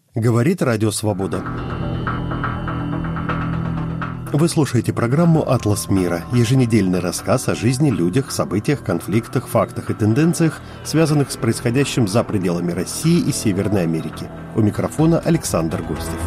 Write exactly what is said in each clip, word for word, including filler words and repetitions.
Говорит Радио Свобода. Вы слушаете программу «Атлас мира» – еженедельный рассказ о жизни, людях, событиях, конфликтах, фактах и тенденциях, связанных с происходящим за пределами России и Северной Америки. У микрофона Александр Гостев.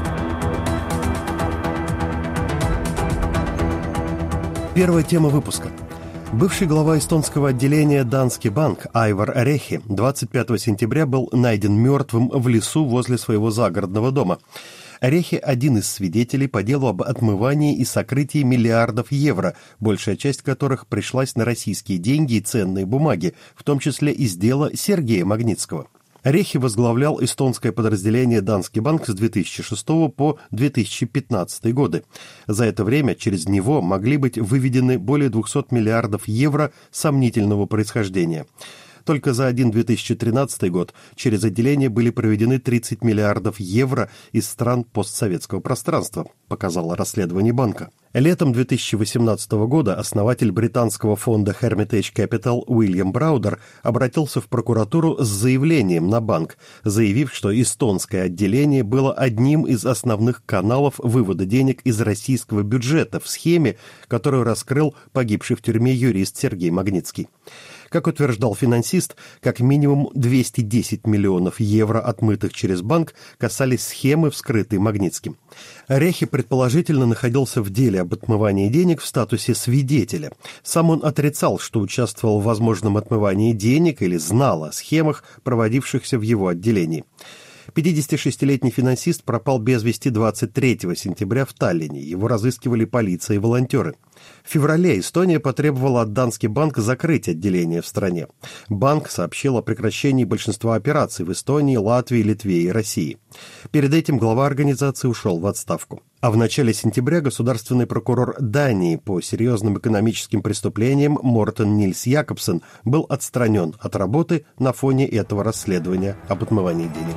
Первая тема выпуска. Бывший глава эстонского отделения Danske Bank Айвар Рехи двадцать пятого сентября был найден мертвым в лесу возле своего загородного дома. Рехи – один из свидетелей по делу об отмывании и сокрытии миллиардов евро, большая часть которых пришлась на российские деньги и ценные бумаги, в том числе из дела Сергея Магнитского. Рехи возглавлял эстонское подразделение Danske Bank с две тысячи шестого по две тысячи пятнадцатый годы. За это время через него могли быть выведены более двухсот миллиардов евро сомнительного происхождения. Только за один две тысячи тринадцатый год через отделение были проведены тридцать миллиардов евро из стран постсоветского пространства, показало расследование банка. Летом две тысячи восемнадцатого года основатель британского фонда Hermitage Capital Уильям Браудер обратился в прокуратуру с заявлением на банк, заявив, что эстонское отделение было одним из основных каналов вывода денег из российского бюджета в схеме, которую раскрыл погибший в тюрьме юрист Сергей Магнитский. Как утверждал финансист, как минимум двести десять миллионов евро, отмытых через банк, касались схемы, вскрытой Магнитским. Рехи предположительно находился в деле об отмывании денег в статусе свидетеля. Сам он отрицал, что участвовал в возможном отмывании денег или знал о схемах, проводившихся в его отделении. пятидесятишестилетний финансист пропал без вести двадцать третьего сентября в Таллине. Его разыскивали полиция и волонтеры. В феврале Эстония потребовала от Danske Bank закрыть отделение в стране. Банк сообщил о прекращении большинства операций в Эстонии, Латвии, Литве и России. Перед этим глава организации ушел в отставку. А в начале сентября государственный прокурор Дании по серьезным экономическим преступлениям Мортен Нильс Якобсен был отстранен от работы на фоне этого расследования об отмывании денег.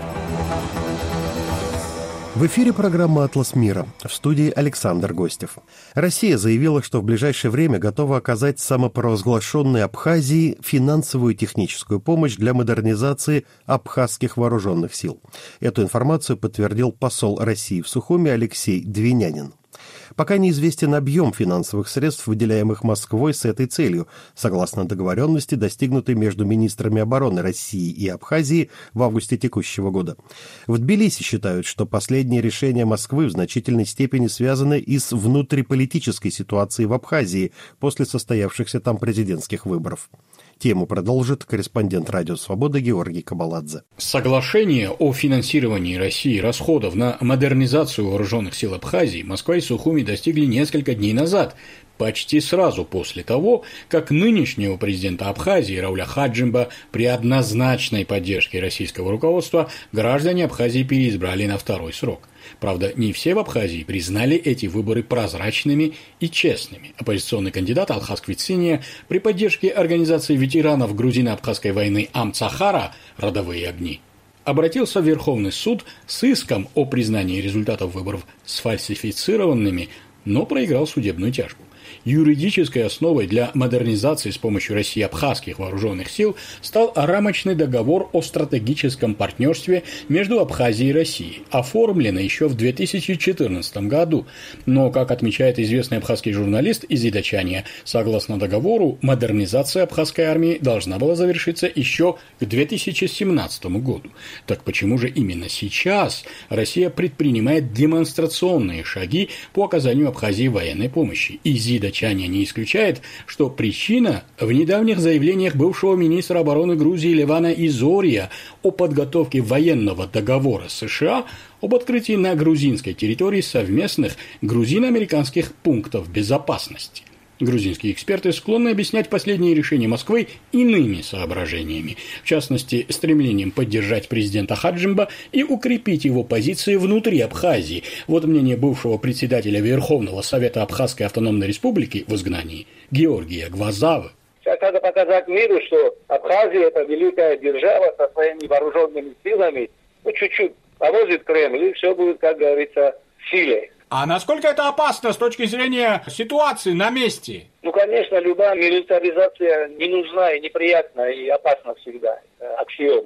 В эфире программа «Атлас мира», в студии Александр Гостев. Россия заявила, что в ближайшее время готова оказать самопровозглашенной Абхазии финансовую и техническую помощь для модернизации абхазских вооруженных сил. Эту информацию подтвердил посол России в Сухуми Алексей Двинянин. Пока неизвестен объем финансовых средств, выделяемых Москвой с этой целью, согласно договоренности, достигнутой между министрами обороны России и Абхазии в августе текущего года. В Тбилиси считают, что последние решения Москвы в значительной степени связаны и с внутриполитической ситуацией в Абхазии после состоявшихся там президентских выборов. Тему продолжит корреспондент Радио Свобода Георгий Кабаладзе. Соглашение о финансировании России расходов на модернизацию вооруженных сил Абхазии Москва и Сухуми достигли несколько дней назад, почти сразу после того, как нынешнего президента Абхазии Рауля Хаджимба при однозначной поддержке российского руководства граждане Абхазии переизбрали на второй срок. Правда, не все в Абхазии признали эти выборы прозрачными и честными. Оппозиционный кандидат Алхас Квитсиния при поддержке организации ветеранов грузино-абхазской войны Амцахара «Родовые огни» обратился в Верховный суд с иском о признании результатов выборов сфальсифицированными, но проиграл судебную тяжбу. Юридической основой для модернизации с помощью России абхазских вооруженных сил стал рамочный договор о стратегическом партнерстве между Абхазией и Россией, оформленный еще в две тысячи четырнадцатом году. Но, как отмечает известный абхазский журналист Изида Чания, согласно договору, модернизация абхазской армии должна была завершиться еще к две тысячи семнадцатому году. Так почему же именно сейчас Россия предпринимает демонстрационные шаги по оказанию Абхазии военной помощи? Изида Чания не исключает, что причина в недавних заявлениях бывшего министра обороны Грузии Левана Изория о подготовке военного договора с США об открытии на грузинской территории совместных грузино-американских пунктов безопасности. Грузинские эксперты склонны объяснять последние решения Москвы иными соображениями, в частности, стремлением поддержать президента Хаджимба и укрепить его позиции внутри Абхазии. Вот мнение бывшего председателя Верховного Совета Абхазской автономной республики в изгнании Георгия Гвазавы. Сейчас надо показать миру, что Абхазия – это великая держава со своими вооруженными силами. Ну, чуть-чуть поможет Кремль, и все будет, как говорится, в силе. А насколько это опасно с точки зрения ситуации на месте? Ну, конечно, любая милитаризация не нужна и неприятна, и опасна всегда. Это аксиома.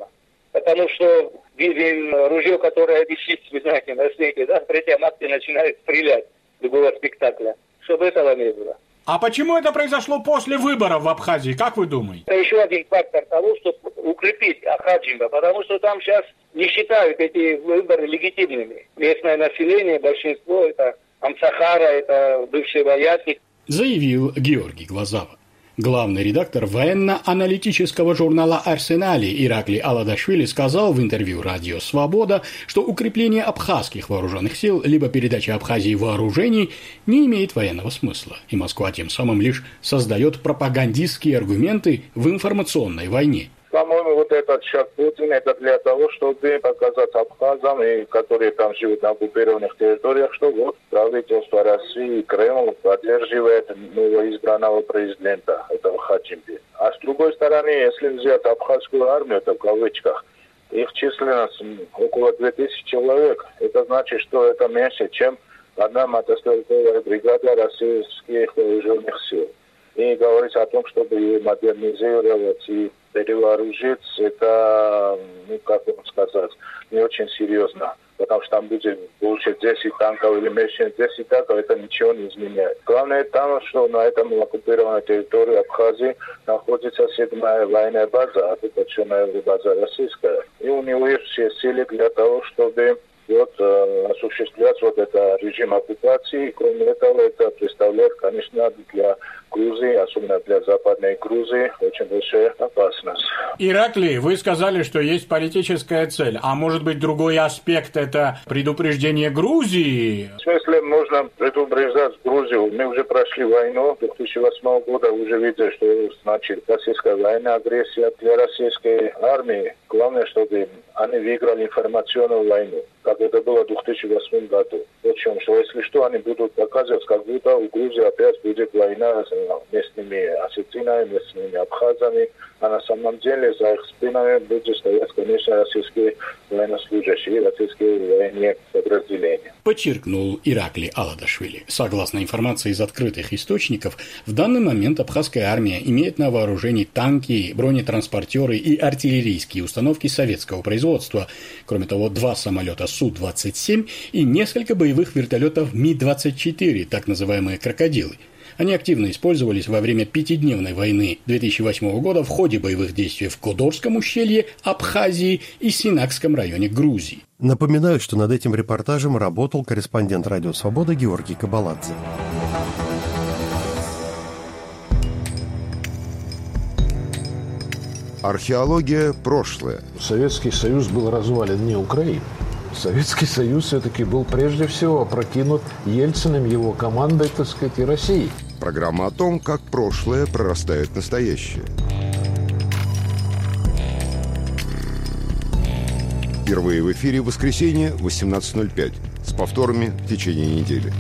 потому что видим ружье, которое висит, вы знаете, на снеге, да, в третьем акте начинает стрелять любого спектакля. Чтобы этого не было. А почему это произошло после выборов в Абхазии, как вы думаете? Это еще один фактор того, чтобы укрепить Ахаджимба, потому что там сейчас не считают эти выборы легитимными. Местное население, большинство, это Амсахара, это бывший воятник. Заявил Георгий Глазава. Главный редактор военно-аналитического журнала «Арсенали» Иракли Аладашвили сказал в интервью «Радио Свобода», что укрепление абхазских вооруженных сил либо передача Абхазии вооружений не имеет военного смысла, и Москва тем самым лишь создает пропагандистские аргументы в информационной войне. По-моему, вот этот шаг Путина, это для того, чтобы показать абхазам, и которые там живут на оккупированных территориях, что вот правительство России и Кремль поддерживает новоизбранного президента, этого Хачимби. А с другой стороны, если взять абхазскую армию, это в кавычках, их численность около двух тысяч человек. Это значит, что это меньше, чем одна мотострелковая бригада российских вооруженных сил. И говорить о том, чтобы ее модернизировать и перевооружить, это, ну, как вам сказать, не очень серьезно. Потому что там будет больше десять танков или меньше десять танков, это ничего не изменяет. Главное там, что на этом оккупированной территории Абхазии находится седьмая военная база, оккупационная база российская. И у него есть все силы для того, чтобы вот, э, осуществлять вот этот режим оккупации. Кроме этого, это представляет, конечно, для Грузии, особенно для Западной Грузии, очень большая опасность. Иракли, вы сказали, что есть политическая цель. А может быть, другой аспект – это предупреждение Грузии? В смысле, можно предупреждать Грузию. Мы уже прошли войну две тысячи восьмого года, уже видели, что значит российская военная агрессия для российской армии. Главное, чтобы они выиграли информационную войну, как это было в две тысячи восьмом году. Причем, что если что, они будут показывать, как будто у Грузии опять будет война с местными осетинами, местными абхазами, а на самом деле за их спинами будут стоять, конечно, российские военнослужащие, российские военные подразделения. Подчеркнул Иракли Аладашвили. Согласно информации из открытых источников, в данный момент абхазская армия имеет на вооружении танки, бронетранспортеры и артиллерийские установки советского производства. Кроме того, два самолета Су двадцать семь и несколько боевых вертолетов Ми двадцать четыре, так называемые «крокодилы». Они активно использовались во время пятидневной войны две тысячи восьмого года в ходе боевых действий в Кодорском ущелье Абхазии и Синакском районе Грузии. Напоминаю, что над этим репортажем работал корреспондент «Радио Свобода» Георгий Кабаладзе. Археология – прошлое. Советский Союз был развален не Украиной. Советский Союз все-таки был прежде всего опрокинут Ельциным, его командой, так сказать, и Россией. Программа о том, как прошлое прорастает в настоящее. Впервые в эфире в воскресенье в восемнадцать ноль пять. С повторами в течение недели.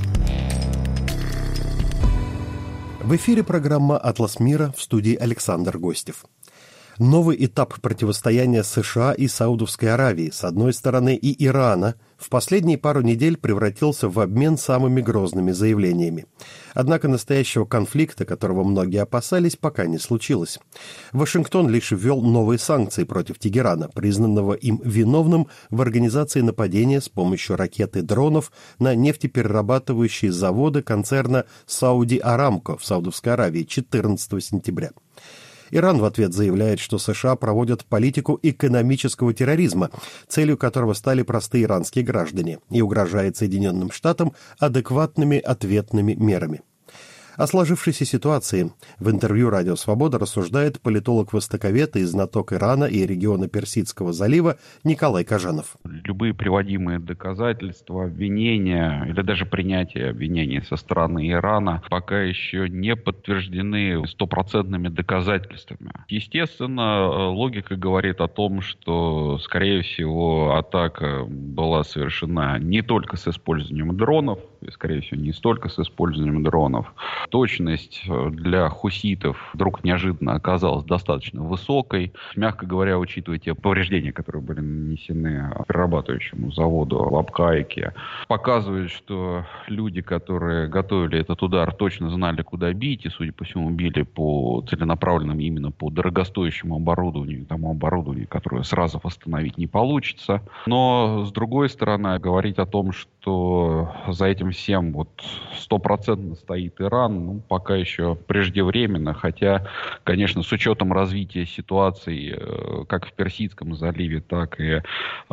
В эфире программа «Атлас мира», в студии Александр Гостев. Новый этап противостояния США и Саудовской Аравии, с одной стороны, и Ирана, в последние пару недель превратился в обмен самыми грозными заявлениями. Однако настоящего конфликта, которого многие опасались, пока не случилось. Вашингтон лишь ввел новые санкции против Тегерана, признанного им виновным в организации нападения с помощью ракет и дронов на нефтеперерабатывающие заводы концерна «Сауди Арамко» в Саудовской Аравии четырнадцатого сентября. Иран в ответ заявляет, что США проводят политику экономического терроризма, целью которого стали простые иранские граждане, и угрожает Соединенным Штатам адекватными ответными мерами. О сложившейся ситуации в интервью «Радио Свобода» рассуждает политолог-востоковед и знаток Ирана и региона Персидского залива Николай Кожанов. Любые приводимые доказательства, обвинения или даже принятие обвинений со стороны Ирана пока еще не подтверждены стопроцентными доказательствами. Естественно, логика говорит о том, что, скорее всего, атака была совершена не только с использованием дронов, и, скорее всего, не столько с использованием дронов. Точность для хуситов вдруг неожиданно оказалась достаточно высокой. Мягко говоря, учитывая те повреждения, которые были нанесены перерабатывающему заводу в Абхазии, показывает, что люди, которые готовили этот удар, точно знали, куда бить, и, судя по всему, били по целенаправленным именно по дорогостоящему оборудованию, тому оборудованию, которое сразу восстановить не получится. Но, с другой стороны, говорить о том, что за этим всем вот стопроцентно стоит Иран, ну, пока еще преждевременно, хотя, конечно, с учетом развития ситуации как в Персидском заливе, так и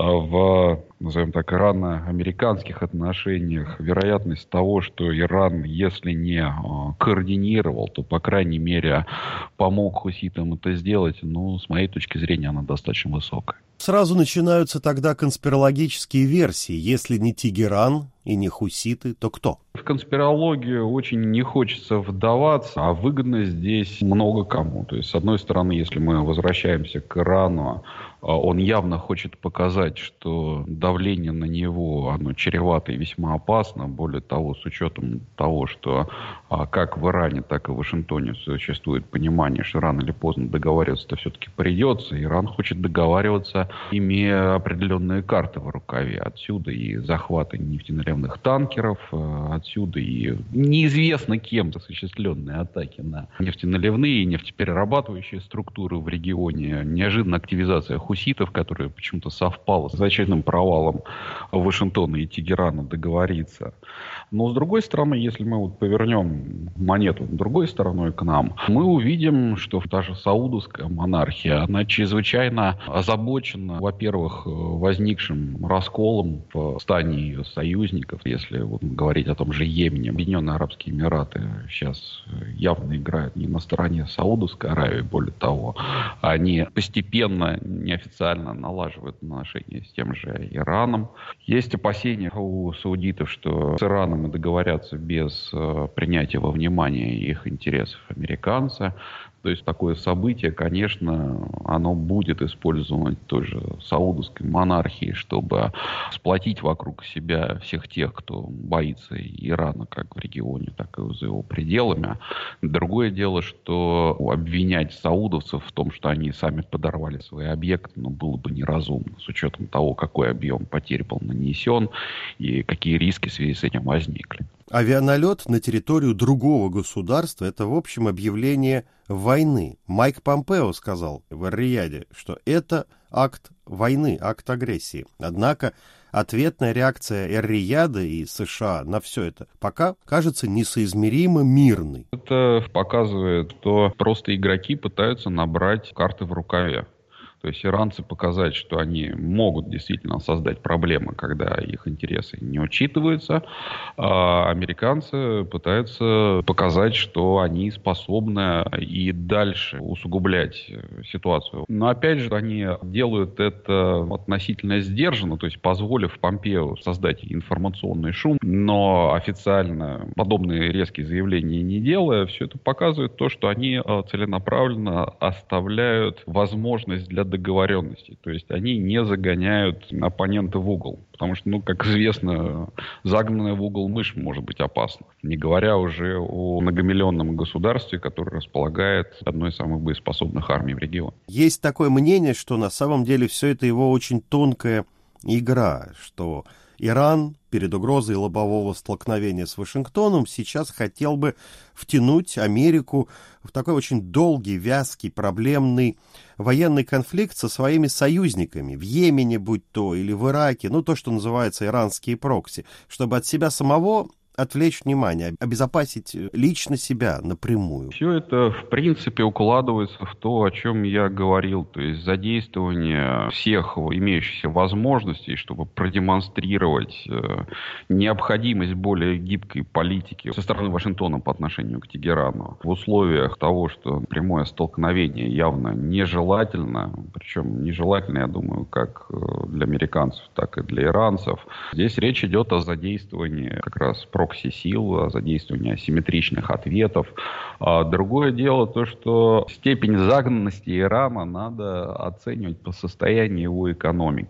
в, назовем так, ирано-американских отношениях, вероятность того, что Иран, если не координировал, то, по крайней мере, помог хуситам это сделать, ну, с моей точки зрения, она достаточно высокая. Сразу начинаются тогда конспирологические версии. Если не Тегеран и не хуситы, то кто? В конспирологию очень не хочется вдаваться, а выгодно здесь много кому. То есть, с одной стороны, если мы возвращаемся к Ирану, он явно хочет показать, что давление на него, оно чревато и весьма опасно. Более того, с учетом того, что как в Иране, так и в Вашингтоне существует понимание, что рано или поздно договариваться-то все-таки придется. Иран хочет договариваться, имея определенные карты в рукаве. Отсюда и захваты нефтеналивных танкеров, отсюда и неизвестно кем осуществленные атаки на нефтеналивные и нефтеперерабатывающие структуры в регионе, неожиданная активизация хуситов, которая почему-то совпала с очередным провалом Вашингтона и Тегерана договориться. Но, с другой стороны, если мы вот повернем монету другой стороной к нам, мы увидим, что та же саудовская монархия, она чрезвычайно озабочена, во-первых, возникшим расколом в стане ее союзников. Если вот говорить о том же Йемене, Объединенные Арабские Эмираты сейчас явно играют не на стороне Саудовской Аравии, более того, они постепенно, неофициально налаживают отношения с тем же Ираном. Есть опасения у саудитов, что с Ираном договорятся без э, принятия во внимание их интересов американца. То есть такое событие, конечно, оно будет использовано той же саудовской монархией, чтобы сплотить вокруг себя всех тех, кто боится Ирана как в регионе, так и за его пределами. Другое дело, что обвинять саудовцев в том, что они сами подорвали свои объекты, ну, было бы неразумно, с учетом того, какой объем потерь был нанесен и какие риски в связи с этим возникли. Авианалет на территорию другого государства – это, в общем, объявление войны. Майк Помпео сказал в Эр-Рияде, что это акт войны, акт агрессии. Однако ответная реакция Эр-Рияда и США на все это пока кажется несоизмеримо мирной. Это показывает, что просто игроки пытаются набрать карты в рукаве. То есть иранцы показать, что они могут действительно создать проблемы, когда их интересы не учитываются, а американцы пытаются показать, что они способны и дальше усугублять ситуацию. Но опять же, они делают это относительно сдержанно, то есть позволив Помпео создать информационный шум, но официально подобные резкие заявления не делая, все это показывает то, что они целенаправленно оставляют возможность для договоренности. То есть они не загоняют оппонента в угол. Потому что, ну, как известно, загнанная в угол мышь может быть опасна. Не говоря уже о многомиллионном государстве, которое располагает одной из самых боеспособных армий в регионе. Есть такое мнение, что на самом деле все это его очень тонкая игра, что Иран перед угрозой лобового столкновения с Вашингтоном сейчас хотел бы втянуть Америку в такой очень долгий, вязкий, проблемный военный конфликт со своими союзниками в Йемене, будь то, или в Ираке, ну, то, что называется иранские прокси, чтобы от себя самого отвлечь внимание, обезопасить лично себя напрямую. Все это, в принципе, укладывается в то, о чем я говорил, то есть задействование всех имеющихся возможностей, чтобы продемонстрировать необходимость более гибкой политики со стороны Вашингтона по отношению к Тегерану. В условиях того, что прямое столкновение явно нежелательно, причем нежелательно, я думаю, как для американцев, так и для иранцев, здесь речь идет о задействовании как раз про сил, о задействовании асимметричных ответов. А другое дело то, что степень загнанности Ирана надо оценивать по состоянию его экономики.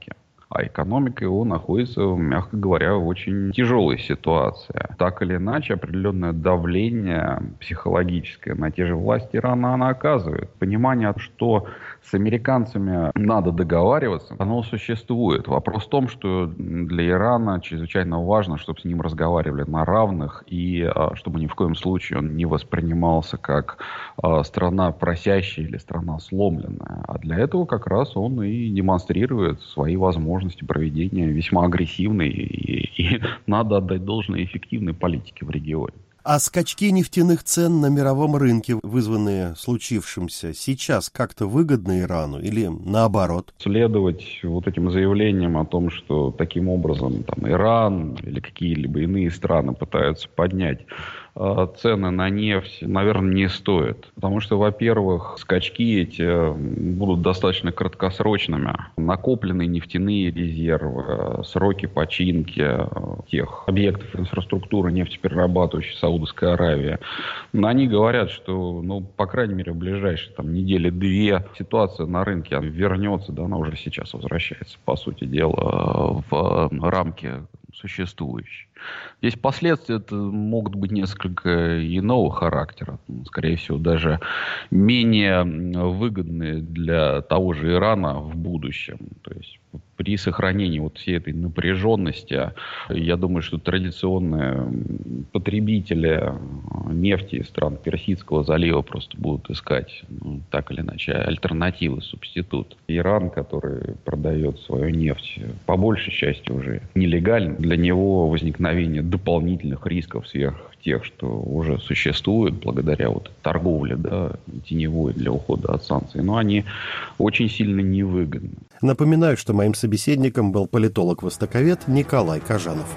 А экономика его находится, мягко говоря, в очень тяжелой ситуации. Так или иначе, определенное давление психологическое на те же власти Ирана она оказывает. Понимание, что с американцами надо договариваться, оно существует. Вопрос в том, что для Ирана чрезвычайно важно, чтобы с ним разговаривали на равных, и чтобы ни в коем случае он не воспринимался как страна просящая или страна сломленная. А для этого как раз он и демонстрирует свои возможности проведения весьма агрессивной и, и, надо отдать должное, эффективной политики в регионе. А скачки нефтяных цен на мировом рынке, вызванные случившимся, сейчас как-то выгодны Ирану или наоборот? Следовать вот этим заявлениям о том, что таким образом там, Иран или какие-либо иные страны пытаются поднять э, цены на нефть, наверное, не стоит. Потому что, во-первых, скачки эти будут достаточно краткосрочными. Накопленные нефтяные резервы, сроки починки тех объектов инфраструктуры нефтеперерабатывающей Саудовской Аравии. Но они говорят, что, ну, по крайней мере, в ближайшие там, недели-две ситуация на рынке вернется, да, она уже сейчас возвращается, по сути дела, в рамки существующие. Здесь последствия могут быть несколько иного характера, скорее всего, даже менее выгодные для того же Ирана в будущем. То есть при сохранении вот всей этой напряженности, я думаю, что традиционные потребители нефти из стран Персидского залива просто будут искать, ну, так или иначе, альтернативы, субститут. Иран, который продает свою нефть, по большей части уже нелегально, для него возникновение дополнительных рисков сверх тех, что уже существуют благодаря вот торговле, да, теневой для ухода от санкций, но они очень сильно невыгодны. Напоминаю, что моим собеседником был политолог-востоковед Николай Кожанов.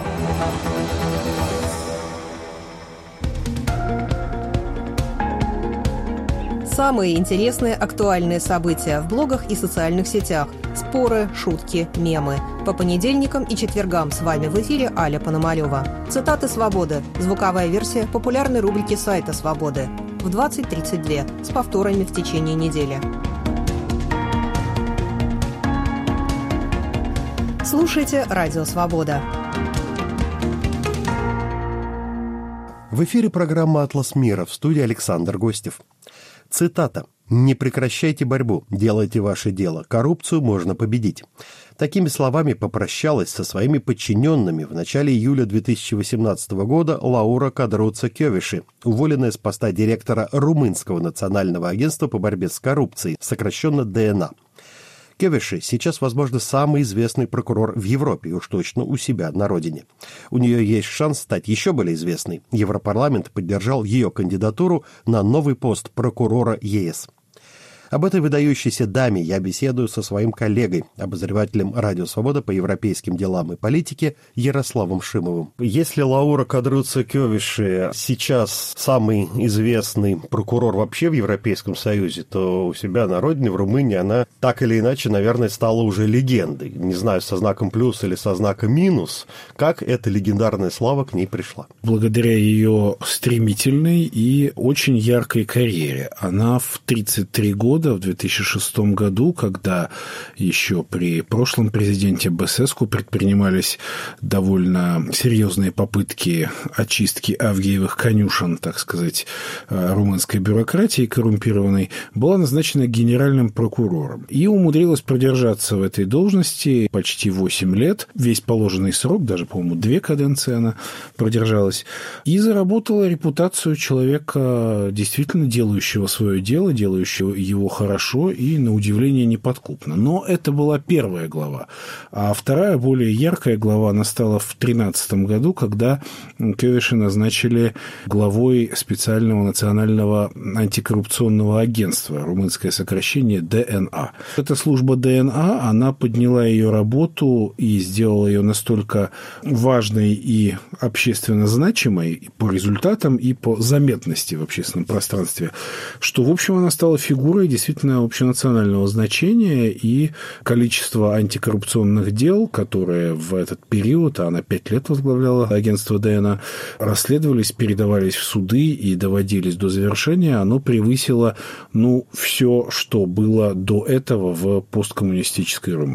Самые интересные актуальные события в блогах и социальных сетях. Споры, шутки, мемы. По понедельникам и четвергам с вами в эфире Аля Пономарёва. Цитаты «Свободы». Звуковая версия популярной рубрики сайта «Свободы». В двадцать тридцать два с повторами в течение недели. Слушайте «Радио Свобода». В эфире программа «Атлас мира», в студии Александр Гостев. Цитата. «Не прекращайте борьбу, делайте ваше дело. Коррупцию можно победить». Такими словами попрощалась со своими подчиненными в начале июля две тысячи восемнадцатого года Лаура Кадруца-Кёвиши, уволенная с поста директора Румынского национального агентства по борьбе с коррупцией, сокращенно Дэ Эн А. Кёвиши сейчас, возможно, самый известный прокурор в Европе, и уж точно у себя на родине. У нее есть шанс стать еще более известной. Европарламент поддержал ее кандидатуру на новый пост прокурора Е Эс. Об этой выдающейся даме я беседую со своим коллегой, обозревателем «Радио Свобода» по европейским делам и политике Ярославом Шимовым. Если Лаура Кадруца-Кёвиши сейчас самый известный прокурор вообще в Европейском Союзе, то у себя на родине, в Румынии, она так или иначе, наверное, стала уже легендой. Не знаю, со знаком плюс или со знаком минус, как эта легендарная слава к ней пришла. Благодаря ее стремительной и очень яркой карьере. Она в тридцать три года, в две тысячи шестом году, когда еще при прошлом президенте Басеску предпринимались довольно серьезные попытки очистки авгиевых конюшен, так сказать, румынской бюрократии коррумпированной, была назначена генеральным прокурором и умудрилась продержаться в этой должности почти восемь лет, весь положенный срок, даже, по-моему, две каденции она продержалась, и заработала репутацию человека, действительно делающего свое дело, делающего его хорошо и, на удивление, неподкупно. Но это была первая глава. А вторая, более яркая глава настала в две тысячи тринадцатом году, когда Кёвиши назначили главой специального национального антикоррупционного агентства, румынское сокращение Дэ Эн А. Эта служба Дэ Эн А, она подняла ее работу и сделала ее настолько важной и общественно значимой по результатам и по заметности в общественном пространстве, что, в общем, она стала фигурой действительно общенационального значения, и количество антикоррупционных дел, которые в этот период, а она пять лет возглавляла агентство Дэ Эн А, расследовались, передавались в суды и доводились до завершения, оно превысило, ну, все, что было до этого в посткоммунистической Румынии.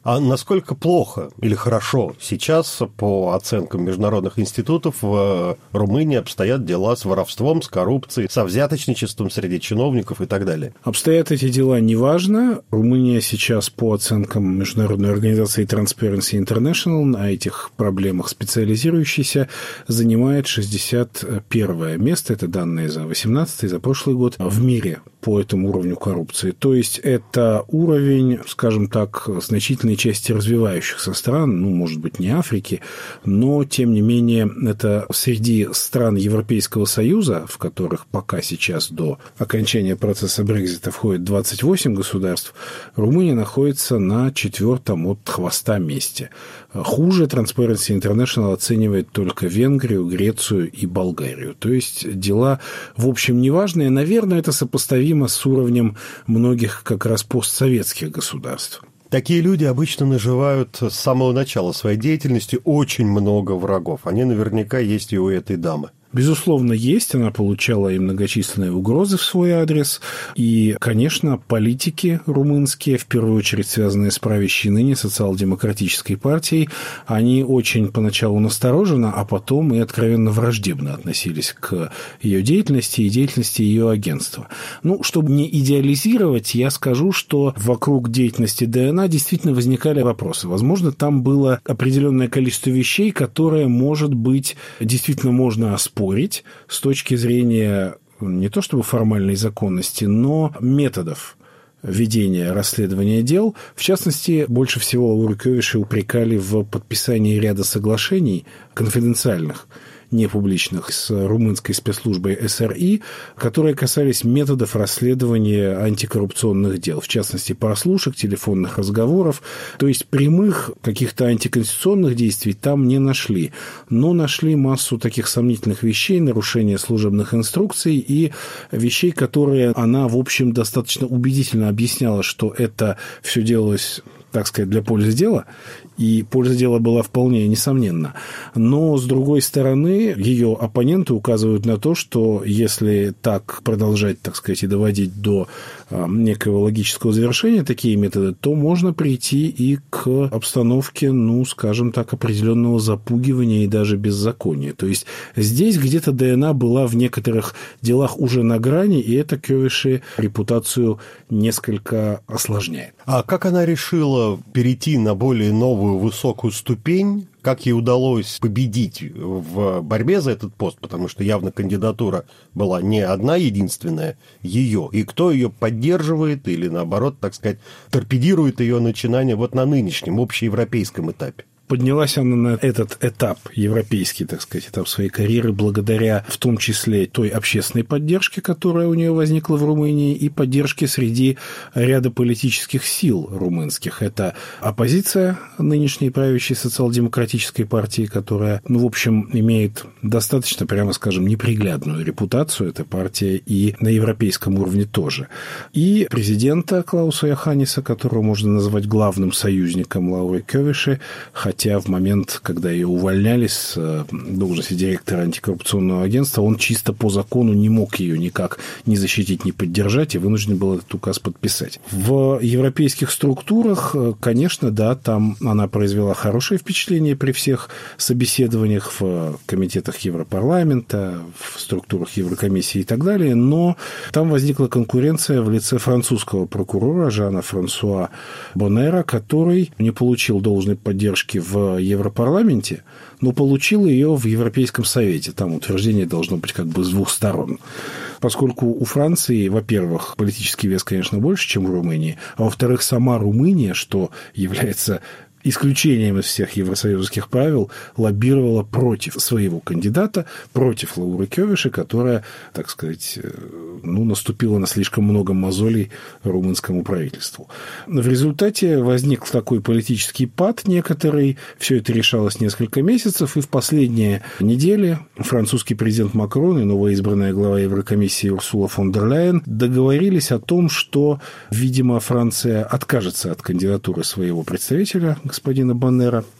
А насколько плохо или хорошо сейчас, по оценкам международных институтов, в Румынии обстоят дела с воровством, с коррупцией, со взяточничеством среди чиновников и так далее? Обстоят эти дела неважно. Румыния сейчас, по оценкам международной организации Transparency International, на этих проблемах специализирующейся, занимает шестьдесят первое место. Это данные за восемнадцатый, за прошлый год в мире по этому уровню коррупции. То есть это уровень, скажем так, значительной части развивающихся стран, ну, может быть, не Африки, но, тем не менее, это среди стран Европейского Союза, в которых пока сейчас до окончания процесса Брексита входит двадцать восемь государств, Румыния находится на четвертом от хвоста месте. Хуже Transparency International оценивает только Венгрию, Грецию и Болгарию. То есть дела, в общем, неважные. Наверное, это сопоставимо с уровнем многих как раз постсоветских государств. Такие люди обычно наживают с самого начала своей деятельности очень много врагов. Они наверняка есть и у этой дамы. Безусловно, есть. Она получала и многочисленные угрозы в свой адрес. И, конечно, политики румынские, в первую очередь связанные с правящей ныне социал-демократической партией, они очень поначалу настороженно, а потом и откровенно враждебно относились к ее деятельности и деятельности ее агентства. Ну, чтобы не идеализировать, я скажу, что вокруг деятельности ДНА действительно возникали вопросы. Возможно, там было определенное количество вещей, которые, может быть, действительно можно оспорить с точки зрения не то чтобы формальной законности, но методов ведения расследования дел. В частности, больше всего Лауру Кёвеши упрекали в подписании ряда соглашений конфиденциальных, непубличных, с румынской спецслужбой СРИ, которые касались методов расследования антикоррупционных дел, в частности, прослушек, телефонных разговоров. То есть прямых каких-то антиконституционных действий там не нашли, но нашли массу таких сомнительных вещей, нарушения служебных инструкций и вещей, которые она, в общем, достаточно убедительно объясняла, что это все делалось, так сказать, для пользы дела, и польза дела была вполне несомненна. Но, с другой стороны, ее оппоненты указывают на то, что если так продолжать, так сказать, и доводить до некого логического завершения такие методы, то можно прийти и к обстановке, ну, скажем так, определенного запугивания и даже беззакония. То есть здесь где-то ДНА была в некоторых делах уже на грани, и это Кёвеши репутацию несколько осложняет. А как она решила перейти на более новую высокую ступень? Как ей удалось победить в борьбе за этот пост? Потому что явно кандидатура была не одна единственная ее. И кто ее поддерживает или, наоборот, так сказать, торпедирует ее начинание вот на нынешнем общеевропейском этапе? Поднялась она на этот этап, европейский, так сказать, этап своей карьеры, благодаря в том числе той общественной поддержке, которая у нее возникла в Румынии, и поддержке среди ряда политических сил румынских. Это оппозиция нынешней правящей социал-демократической партии, которая, ну, в общем, имеет достаточно, прямо скажем, неприглядную репутацию, эта партия, и на европейском уровне тоже. И президента Клауса Йоханниса, которого можно назвать главным союзником Лауры Кёвеши, хотя в момент, когда ее увольняли с должности директора антикоррупционного агентства, он чисто по закону не мог ее никак ни защитить, ни поддержать, и вынужден был этот указ подписать. В европейских структурах, конечно, да, там она произвела хорошее впечатление при всех собеседованиях в комитетах Европарламента, в структурах Еврокомиссии и так далее, но там возникла конкуренция в лице французского прокурора Жана Франсуа Боннера, который не получил должной поддержки в Европарламенте, но получил ее в Европейском Совете. Там утверждение должно быть как бы с двух сторон. Поскольку у Франции, во-первых, политический вес, конечно, больше, чем у Румынии, а во-вторых, сама Румыния, что является исключением из всех евросоюзских правил, лоббировала против своего кандидата, против Лауры Кёвеши, которая, так сказать, ну, наступила на слишком много мозолей румынскому правительству. В результате возник такой политический пад некоторый, все это решалось несколько месяцев, и в последние недели французский президент Макрон и новоизбранная глава Еврокомиссии Урсула фон дер Ляйен договорились о том, что, видимо, Франция откажется от кандидатуры своего представителя, господина Боннера,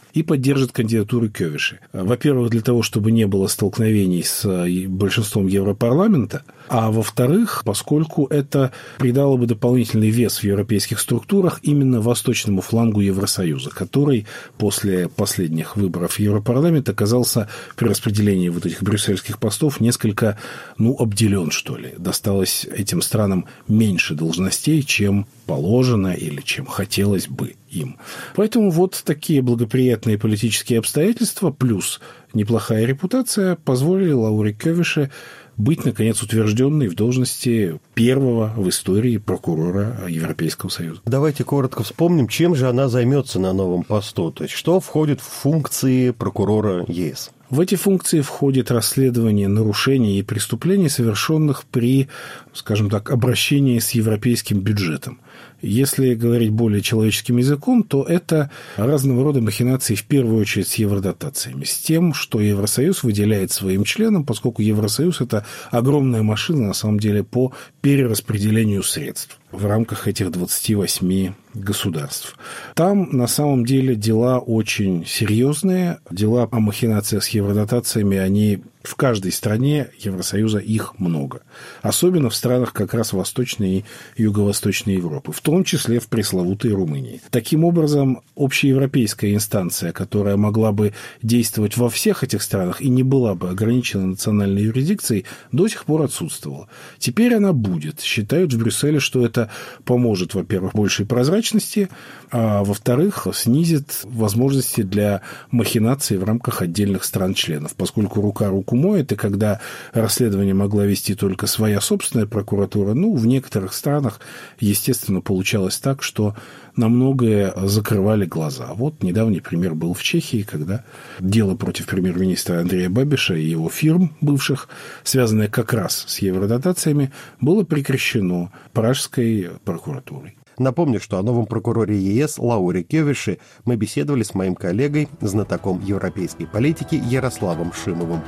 и поддержит кандидатуру Кёвеши. Во-первых, для того, чтобы не было столкновений с большинством Европарламента, а во-вторых, поскольку это придало бы дополнительный вес в европейских структурах именно восточному флангу Евросоюза, который после последних выборов в Европарламент оказался при распределении вот этих брюссельских постов несколько, ну, обделен, что ли. Досталось этим странам меньше должностей, чем положено или чем хотелось бы им. Поэтому вот такие благоприятные политические обстоятельства плюс неплохая репутация позволили Лауре Кёвеше быть, наконец, утвержденной в должности первого в истории прокурора Европейского Союза. Давайте коротко вспомним, чем же она займется на новом посту. То есть, что входит в функции прокурора ЕС? В эти функции входит расследование нарушений и преступлений, совершенных при, скажем так, обращении с европейским бюджетом. Если говорить более человеческим языком, то это разного рода махинации, в первую очередь, с евродотациями, с тем, что Евросоюз выделяет своим членам, поскольку Евросоюз – это огромная машина, на самом деле, по перераспределению средств в рамках этих двадцати восьми государств. Там, на самом деле, дела очень серьезные. Дела о махинациях с евродотациями, они в каждой стране Евросоюза, их много. Особенно в странах как раз Восточной и Юго-Восточной Европы, в том числе в пресловутой Румынии. Таким образом, общеевропейская инстанция, которая могла бы действовать во всех этих странах и не была бы ограничена национальной юрисдикцией, до сих пор отсутствовала. Теперь она будет. Считают в Брюсселе, что это поможет, во-первых, большей прозрачности, а во-вторых, снизит возможности для махинаций в рамках отдельных стран-членов, поскольку рука руку моет, и когда расследование могла вести только своя собственная прокуратура, ну, в некоторых странах, естественно, получалось так, что на многое закрывали глаза. Вот недавний пример был в Чехии, когда дело против премьер-министра Андрея Бабиша и его фирм бывших, связанное как раз с евродотациями, было прекращено пражской прокуратурой. Напомню, что о новом прокуроре ЕС Лауре Кёвеше мы беседовали с моим коллегой, знатоком европейской политики Ярославом Шимовым.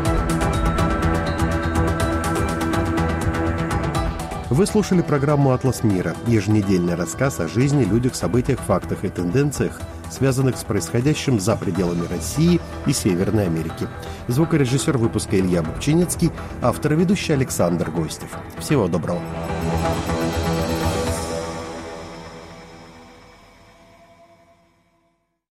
Вы слушали программу «Атлас мира», еженедельный рассказ о жизни, людях, событиях, фактах и тенденциях, связанных с происходящим за пределами России и Северной Америки. Звукорежиссер выпуска Илья Бубчинецкий, автор и ведущий Александр Гостев. Всего доброго.